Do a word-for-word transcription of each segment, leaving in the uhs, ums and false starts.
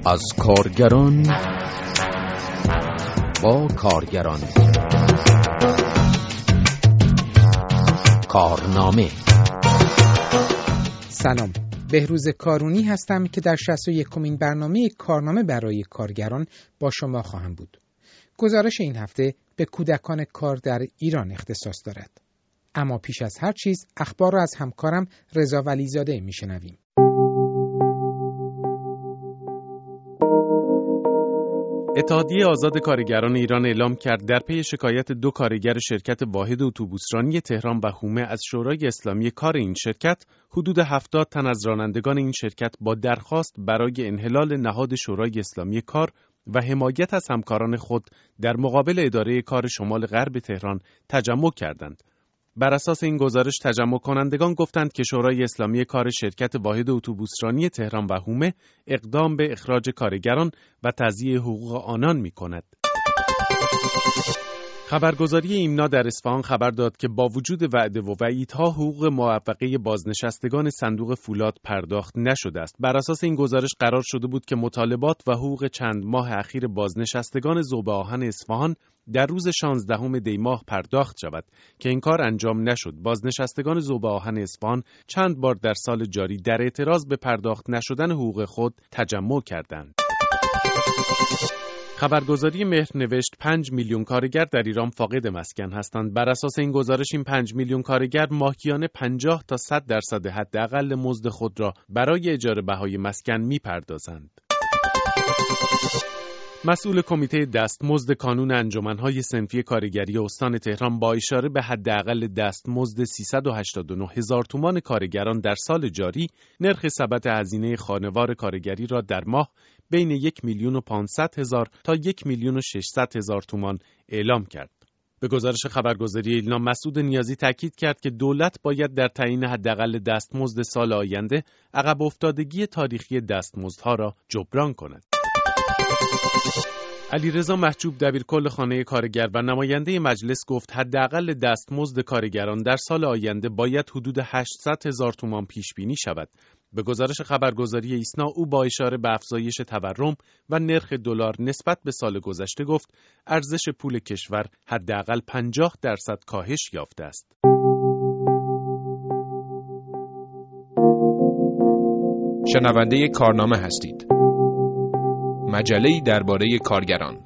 از کارگران با کارگران. کارنامه. سلام، بهروز کارونی هستم که در شصت و یکمین برنامه کارنامه برای کارگران با شما خواهم بود. گزارش این هفته به کودکان کار در ایران اختصاص دارد. اما پیش از هر چیز اخبار را از همکارم رضا ولیزاده میشنویم. اتحادیه آزاد کارگران ایران اعلام کرد در پی شکایت دو کارگر شرکت واحد اتوبوسرانی تهران و هومه از شورای اسلامی کار این شرکت، حدود هفتاد تن از رانندگان این شرکت با درخواست برای انحلال نهاد شورای اسلامی کار و حمایت از همکاران خود در مقابل اداره کار شمال غرب تهران تجمع کردند. بر اساس این گزارش تجمع کنندگان گفتند که شورای اسلامی کار شرکت واحد اتوبوسرانی تهران و هومه اقدام به اخراج کارگران و تضییع حقوق آنان می‌کند. خبرگزاری ایمنا در اصفهان خبر داد که با وجود وعده و وعیدها حقوق موفقه بازنشستگان صندوق فولاد پرداخت نشده است. بر اساس این گزارش قرار شده بود که مطالبات و حقوق چند ماه اخیر بازنشستگان ذوب آهن اصفهان در روز شانزدهم دی ماه پرداخت شود که این کار انجام نشد. بازنشستگان ذوب آهن اصفهان چند بار در سال جاری در اعتراض به پرداخت نشدن حقوق خود تجمع کردند. خبرگزاری مهر نوشت پنج میلیون کارگر در ایران فاقد مسکن هستند. بر اساس این گزارش این پنج میلیون کارگر ماهیانه پنجاه تا صد درصد حداقل مزد خود را برای اجاره بهای مسکن می‌پردازند. مسئول کمیته دستمزد کانون انجمن‌های صنفی کارگری استان تهران با اشاره به حداقل دستمزد سیصد و هشتاد و نه هزار تومان کارگران در سال جاری، نرخ ثبت هزینه خانوار کارگری را در ماه بین یک میلیون و پانصد هزار تا یک میلیون و ششصد هزار تومان اعلام کرد. به گزارش خبرگزاری ایلنا، مسعود نیازی تاکید کرد که دولت باید در تعیین حداقل دستمزد سال آینده عقب افتادگی تاریخی دستمزدها را جبران کند. علیرضا محجوب دبیرکل خانه کارگر و نماینده مجلس گفت حداقل دستمزد کارگران در سال آینده باید حدود هشتصد هزار تومان پیش بینی شود. به گزارش خبرگزاری ایسنا، او با اشاره به افزایش تورم و نرخ دلار نسبت به سال گذشته گفت ارزش پول کشور حداقل پنجاه درصد کاهش یافته است. شنونده کارنامه هستید. مجله‌ای درباره کارگران.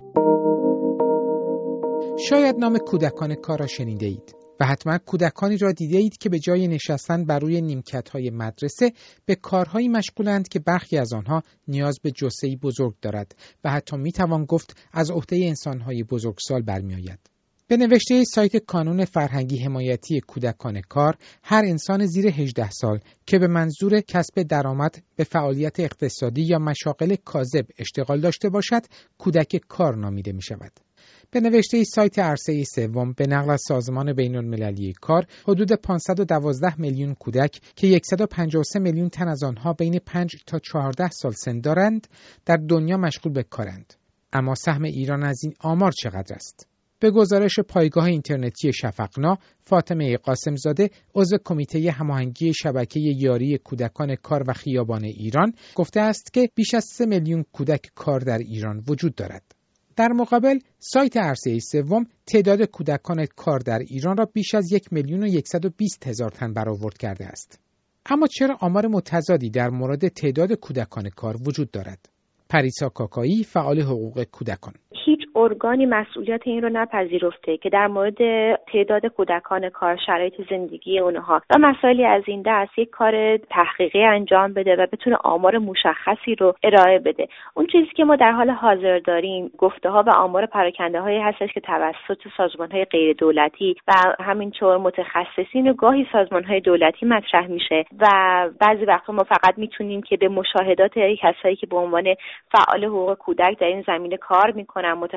شاید نام کودکان کار را شنیده اید و حتما کودکانی را دیده اید که به جای نشستن بر روی نیمکت‌های مدرسه به کارهایی مشغولند که برخی از آنها نیاز به جثه‌ای بزرگ دارد و حتی میتوان گفت از عهده انسان‌های بزرگسال برمی‌آید. به نوشته سایت کانون فرهنگی حمایتی کودکان کار، هر انسان زیر هجده سال که به منظور کسب درآمد به فعالیت اقتصادی یا مشاغل کاذب اشتغال داشته باشد، کودک کار نامیده می شود. به نوشته سایت عرصه سوم، به نقل از سازمان بین‌المللی کار، حدود پانصد و دوازده میلیون کودک که صد و پنجاه و سه میلیون تن از آنها بین پنج تا چهارده سال سن دارند، در دنیا مشغول به کارند. اما سهم ایران از این آمار چقدر است؟ به گزارش پایگاه اینترنتی شفقنا، فاطمه قاسمزاده، عضو کمیته هماهنگی شبکه یاری کودکان کار و خیابان ایران، گفته است که بیش از سه میلیون کودک کار در ایران وجود دارد. در مقابل، سایت عرصه سوم تعداد کودکان کار در ایران را بیش از یک میلیون و صد و بیست هزار تن برآورد کرده است. اما چرا آمار متضادی در مورد تعداد کودکان کار وجود دارد؟ پریسا کاکایی، فعال حقوق کودکان: هیچ ارگانی مسئولیت این رو نپذیرفته که در مورد تعداد کودکان کار، شرایط زندگی اونها و مسائلی از این دست یک کار تحقیقی انجام بده و بتونه آمار مشخصی رو ارائه بده. اون چیزی که ما در حال حاضر داریم گفته ها و آمار پراکنده هایی هستش که توسط سازمان های غیر دولتی و همینطور متخصصین و گاهی سازمان های دولتی مطرح میشه و بعضی وقتا ما فقط میتونیم که به مشاهدات کسایی که به عنوان فعال حقوق کودک در این زمینه کار میکنن، متخصص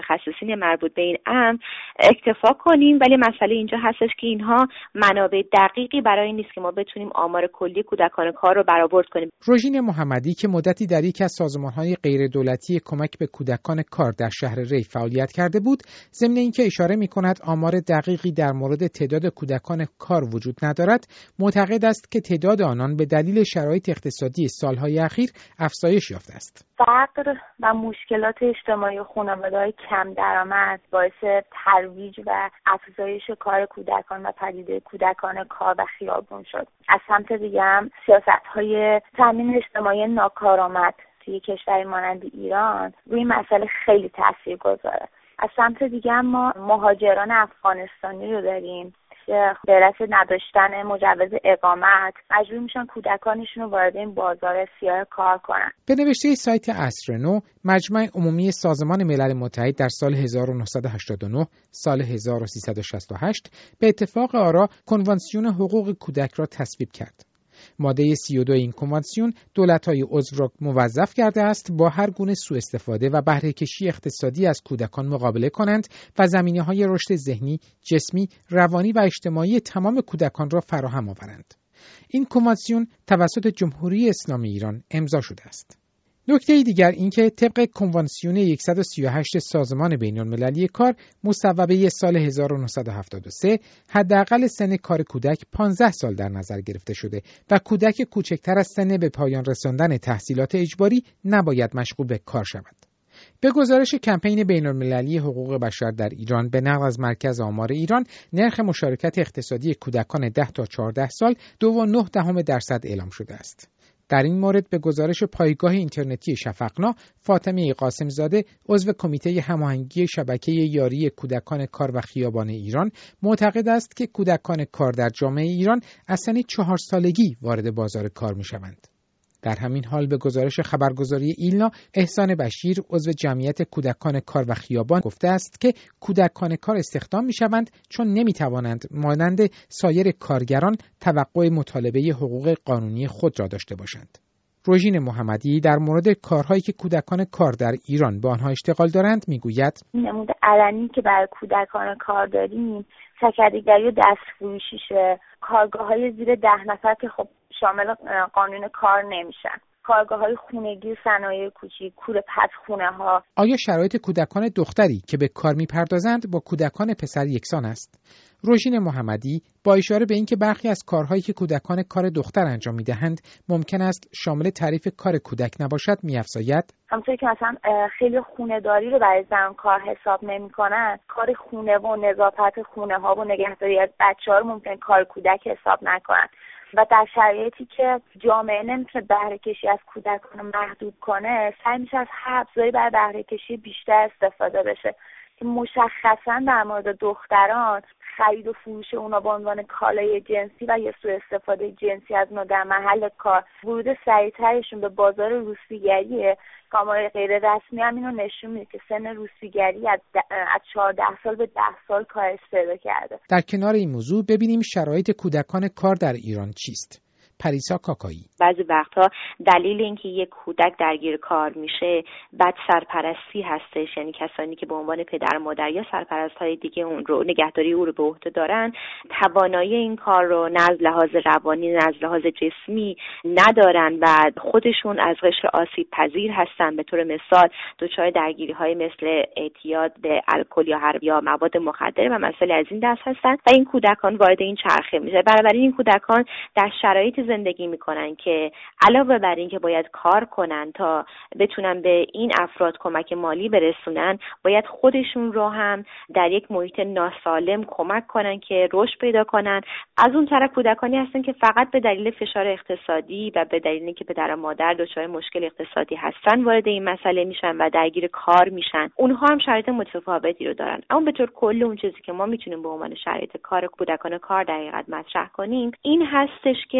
متخصصین مربوط به این امر اکتفا کنیم، ولی مسئله اینجا هستش که اینها منابع دقیقی برای این نیست که ما بتونیم آمار کلی کودکان کار رو برآورد کنیم. روژین محمدی که مدتی در یکی از سازمان‌های غیردولتی کمک به کودکان کار در شهر ری فعالیت کرده بود، ضمن اینکه اشاره می‌کند آمار دقیقی در مورد تعداد کودکان کار وجود ندارد، معتقد است که تعداد آنان به دلیل شرایط اقتصادی سالهای اخیر افزایش یافته است. فقر و مشکلات اجتماعی خانواده‌های کم درآمد باعث ترویج و افزایش کار کودکان و پدیده کودکان کار و خیابون شد. از سمت دیگه هم سیاست‌های تامین اجتماعی ناکارآمد توی کشوری مانند ایران روی این مسئله خیلی تاثیرگذاره. از سمت دیگه هم ما مهاجران افغانستانی رو داریم به علت نداشتن مجوز اقامت مجبور میشن کودکانشون رو وارد این بازار سیاه کار کنن. به نوشته سایت عصر نو، مجمع عمومی سازمان ملل متحد در سال هزار و نهصد و هشتاد و نه، سال هزار و سیصد و شصت و هشت به اتفاق آرا کنوانسیون حقوق کودک را تصویب کرد. ماده سی و دو این کنوانسیون دولت‌های عضو را موظف کرده است با هر گونه سوء استفاده و بهره کشی اقتصادی از کودکان مقابله کنند و زمینه‌های رشد ذهنی، جسمی، روانی و اجتماعی تمام کودکان را فراهم آورند. این کنوانسیون توسط جمهوری اسلامی ایران امضا شده است. نکته دیگر اینکه طبق کنوانسیون صد و سی و هشت سازمان بین‌المللی کار مصوبه سال هزار و نهصد و هفتاد و سه حداقل سن کار کودک پانزده سال در نظر گرفته شده و کودک کوچکتر از سن به پایان رساندن تحصیلات اجباری نباید مشغول به کار شود. به گزارش کمپین بین‌المللی حقوق بشر در ایران به نقل از مرکز آمار ایران، نرخ مشارکت اقتصادی کودکان ده تا چهارده سال دو و نه دهم درصد اعلام شده است. در این مورد به گزارش پایگاه اینترنتی شفقنا، فاطمه قاسم زاده عضو کمیته هماهنگی شبکه یاری کودکان کار و خیابان ایران معتقد است که کودکان کار در جامعه ایران از سن چهار سالگی وارد بازار کار می شوند. در همین حال به گزارش خبرگزاری ایلنا، احسان بشیر عضو جمعیت کودکان کار و خیابان گفته است که کودکان کار استخدام می شوند چون نمی توانند مانند سایر کارگران توقع مطالبه حقوق قانونی خود را داشته باشند. روژین محمدی در مورد کارهایی که کودکان کار در ایران با آنها اشتغال دارند میگوید: نمود علنی که برای کودکان کار داریم سکرتگری و دستفروشیشه، کارگاه‌های زیر ده نفر که خب شامل قانون کار نمیشن، کارگاه‌های خونگی و صنایع کوچیک، کوره پس خونه ها. آیا شرایط کودکان دختری که به کار میپردازند با کودکان پسر یکسان است؟ روژین محمدی با اشاره به اینکه برخی از کارهایی که کودکان کار دختر انجام میدهند ممکن است شامل تعریف کار کودک نباشد می‌افزاید: همونطوری که مثلا خیلی خونه‌داری رو برای زن کار حساب نمی‌کنن، کار خونه و نظافت خونه ها و نگهداری از بچه‌ها رو ممکن کار کودک حساب نکنن. و در شرایطی که جامعه نمیتونه بهره کشی از کودکان رو محدود کنه، سعی میشه از هر ابزاری برای بهره کشی بیشتر استفاده بشه که مشخصا در مورد دختران خرید و فروش اونا به عنوان کالای جنسی و یا سوء استفاده جنسی از اونا در محل کار، ورود سریعترشون به بازار روسپیگریه. آمار غیر رسمی هم اینو نشون میده که سن روسپیگری از, از چهارده سال به ده سال کاهش پیدا کرده. در کنار این موضوع ببینیم شرایط کودکان کار در ایران چیست. پریسا کاکایی: بعضی وقتها دلیل اینکه یک کودک درگیر کار میشه بد سرپرستی هستش، یعنی کسانی که به عنوان پدر مادر یا سرپرست‌های دیگه اون رو نگهداری او رو به عهده دارن توانایی این کار رو نه از لحاظ روانی نه از لحاظ جسمی ندارن و خودشون از قشر آسیب پذیر هستن. به طور مثال دچار درگیری‌های مثل اعتیاد به الکل یا هر یا مواد مخدر و مسائل از این دست هستن و این کودکان وارد این چرخه میشه. بنابراین این کودکان در شرایط زندگی میکنن که علاوه بر این که باید کار کنن تا بتونن به این افراد کمک مالی برسونن، باید خودشون رو هم در یک محیط ناسالم کمک کنن که رشد پیدا کنن. از اون طرف کودکانی هستن که فقط به دلیل فشار اقتصادی و به دلیل اینکه پدر و مادر دچار مشکل اقتصادی هستن وارد این مسئله میشن و درگیر کار میشن. اونها هم شرایط متفاوتی رو دارن. اما به طور کل اون چیزی که ما میتونیم به عنوان شرایط کار کودکان کار در حقیقت مطرح کنیم این هستش که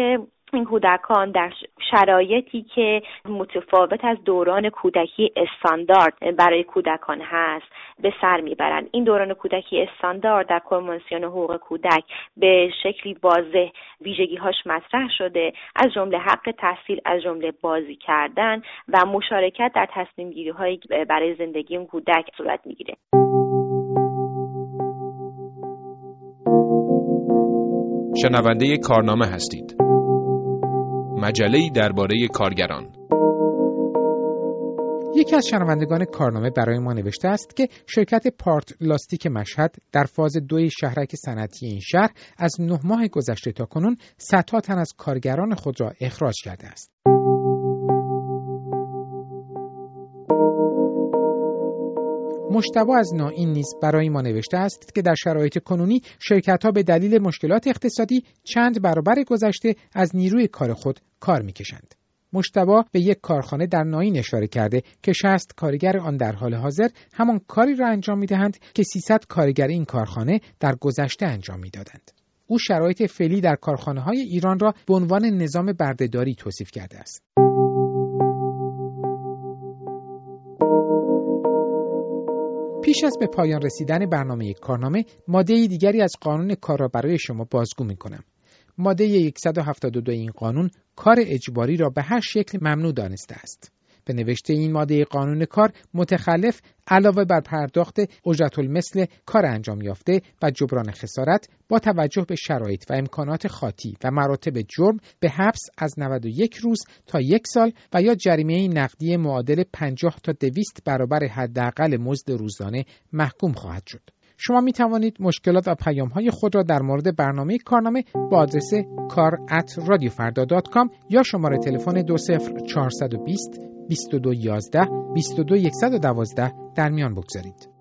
این کودکان در شرایطی که متفاوت از دوران کودکی استاندارد برای کودکان هست به سر میبرند. این دوران کودکی استاندارد در کنوانسیون حقوق کودک به شکلی واضح ویژگی‌هاش مطرح شده، از جمله حق تحصیل، از جمله بازی کردن و مشارکت در تصمیم‌گیری‌هایی برای زندگی اون کودک صورت میگیره. شنونده کارنامه هستید. مجله‌ای درباره کارگران. یکی از شنوندگان کارنامه برای ما نوشته است که شرکت پارت لاستیک مشهد در فاز دوی شهرک صنعتی این شهر از نه ماه گذشته تا کنون صدها تن از کارگران خود را اخراج کرده است. مجتبی از نائین نیز برای ما نوشته است که در شرایط کنونی شرکت‌ها به دلیل مشکلات اقتصادی چند برابر گذشته از نیروی کار خود کار می‌کشند. مجتبی به یک کارخانه در نائین اشاره کرده که شصت کارگر آن در حال حاضر همان کاری را انجام می‌دهند که سیصد کارگر این کارخانه در گذشته انجام می‌دادند. او شرایط فعلی در کارخانه‌های ایران را به عنوان نظام بردهداری توصیف کرده است. پیش از به پایان رسیدن برنامه کارنامه، ماده دیگری از قانون کار را برای شما بازگو می‌کنم. ماده صد و هفتاد و دو این قانون کار اجباری را به هر شکل ممنوع دانسته است. به نوشته این ماده قانون کار، متخلف علاوه بر پرداخت اجرت‌المثل کار انجام یافته و جبران خسارت با توجه به شرایط و امکانات خاطی و مراتب جرم به حبس از نود و یک روز تا یک سال و یا جریمه نقدی معادل پنجاه تا دویست برابر حداقل مزد روزانه محکوم خواهد شد. شما می توانید مشکلات و پیام‌های خود را در مورد برنامه کارنامه با آدرس کار ات رادیو فردا دات کام یا شماره تلفن دو صفر چهارصد و بیست بیست و دو یازده بیست و دو صد و دوازده در میان بگذارید.